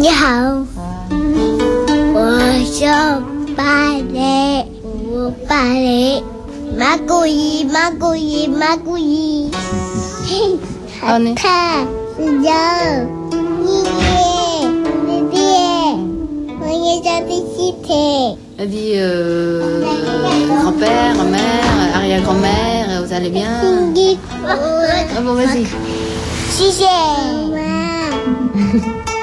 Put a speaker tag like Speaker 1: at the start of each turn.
Speaker 1: 你好，我叫芭蕾，马古伊，好看，有，我也叫visiter.
Speaker 2: Elle dit grand-père, mère, arrière-grand-mère, vous allez bien? Ah bon, vas-y.
Speaker 1: 谢谢。